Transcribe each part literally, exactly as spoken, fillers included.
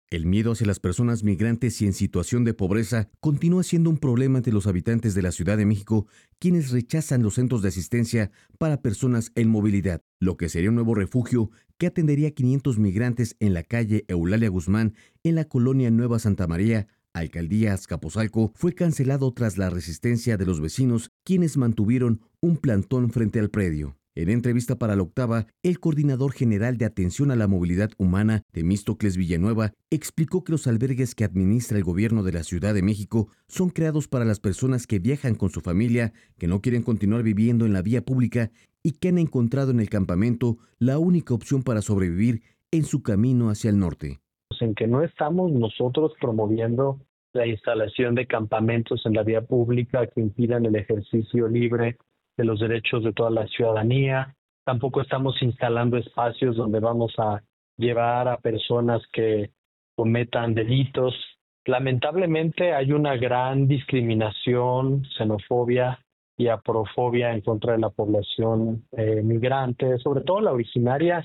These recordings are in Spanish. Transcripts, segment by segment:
El miedo hacia las personas migrantes y en situación de pobreza continúa siendo un problema entre los habitantes de la Ciudad de México, quienes rechazan los centros de asistencia para personas en movilidad, lo que sería un nuevo refugio que atendería a quinientos migrantes en la calle Eulalia Guzmán, en la colonia Nueva Santa María, Alcaldía Azcapotzalco, fue cancelado tras la resistencia de los vecinos, quienes mantuvieron un plantón frente al predio. En entrevista para La Octava, el coordinador general de atención a la movilidad humana, Temístocles Villanueva, explicó que los albergues que administra el gobierno de la Ciudad de México son creados para las personas que viajan con su familia, que no quieren continuar viviendo en la vía pública y que han encontrado en el campamento la única opción para sobrevivir en su camino hacia el norte. En que no estamos nosotros promoviendo la instalación de campamentos en la vía pública que impidan el ejercicio libre de los derechos de toda la ciudadanía. Tampoco estamos instalando espacios donde vamos a llevar a personas que cometan delitos. Lamentablemente hay una gran discriminación, xenofobia y aprofobia en contra de la población eh, migrante, sobre todo la originaria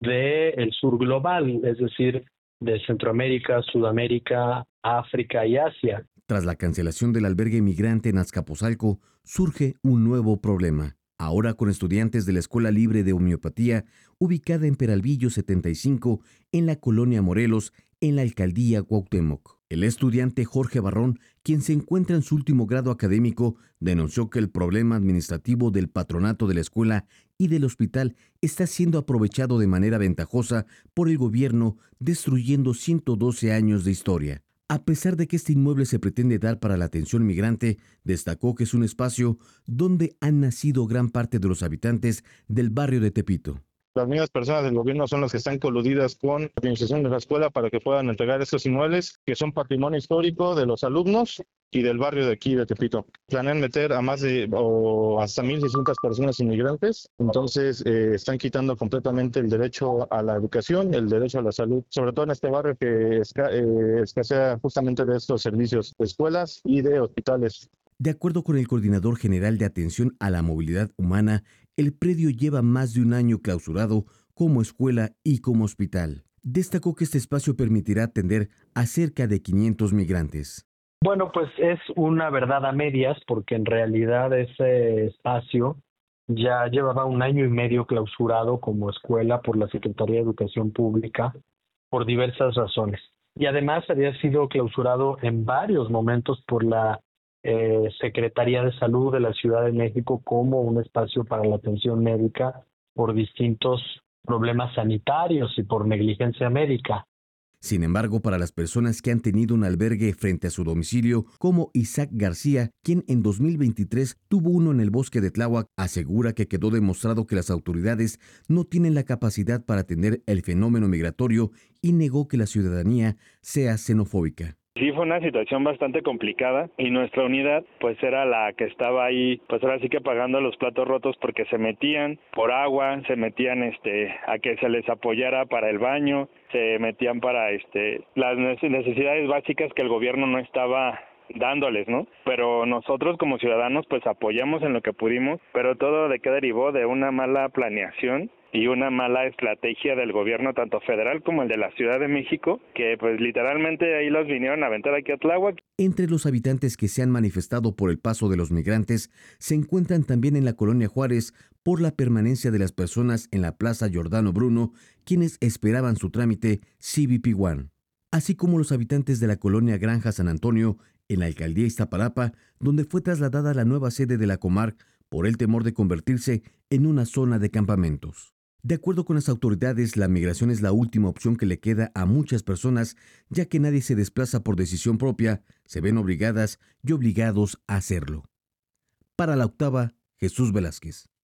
del sur global, es decir, de Centroamérica, Sudamérica, África y Asia. Tras la cancelación del albergue migrante en Azcapotzalco, surge un nuevo problema. Ahora con estudiantes de la Escuela Libre de Homeopatía, ubicada en Peralvillo setenta y cinco, en la colonia Morelos, en la alcaldía Cuauhtémoc. El estudiante Jorge Barrón, quien se encuentra en su último grado académico, denunció que el problema administrativo del patronato de la escuela y del hospital está siendo aprovechado de manera ventajosa por el gobierno, destruyendo ciento doce años de historia. A pesar de que este inmueble se pretende dar para la atención migrante, destacó que es un espacio donde han nacido gran parte de los habitantes del barrio de Tepito. Las mismas personas del gobierno son las que están coludidas con la administración de la escuela para que puedan entregar estos inmuebles, que son patrimonio histórico de los alumnos y del barrio de aquí de Tepito. Planean meter a más de o hasta mil seiscientas personas inmigrantes, entonces eh, están quitando completamente el derecho a la educación, el derecho a la salud, sobre todo en este barrio que esca eh, escasea justamente de estos servicios de escuelas y de hospitales. De acuerdo con el coordinador general de atención a la movilidad humana, el predio lleva más de un año clausurado como escuela y como hospital. Destacó que este espacio permitirá atender a cerca de quinientos migrantes. Bueno, pues es una verdad a medias, porque en realidad ese espacio ya llevaba un año y medio clausurado como escuela por la Secretaría de Educación Pública por diversas razones. Y además había sido clausurado en varios momentos por la eh, Secretaría de Salud de la Ciudad de México como un espacio para la atención médica por distintos problemas sanitarios y por negligencia médica. Sin embargo, para las personas que han tenido un albergue frente a su domicilio, como Isaac García, quien en dos mil veintitrés tuvo uno en el bosque de Tláhuac, asegura que quedó demostrado que las autoridades no tienen la capacidad para atender el fenómeno migratorio y negó que la ciudadanía sea xenofóbica. Sí, fue una situación bastante complicada y nuestra unidad pues era la que estaba ahí, pues ahora sí que pagando los platos rotos porque se metían por agua, se metían este a que se les apoyara para el baño, se metían para este las necesidades básicas que el gobierno no estaba dándoles, ¿no? Pero nosotros como ciudadanos pues apoyamos en lo que pudimos, pero todo de qué derivó de una mala planeación y una mala estrategia del gobierno tanto federal como el de la Ciudad de México, que pues literalmente ahí los vinieron a aventar aquí a Tláhuac. Entre los habitantes que se han manifestado por el paso de los migrantes se encuentran también en la colonia Juárez por la permanencia de las personas en la Plaza Giordano Bruno, quienes esperaban su trámite C B P uno, así como los habitantes de la colonia Granja San Antonio en la alcaldía Iztapalapa, donde fue trasladada la nueva sede de la Comarc por el temor de convertirse en una zona de campamentos. De acuerdo con las autoridades, la migración es la última opción que le queda a muchas personas, ya que nadie se desplaza por decisión propia, se ven obligadas y obligados a hacerlo. Para La Octava, Jesús Velázquez.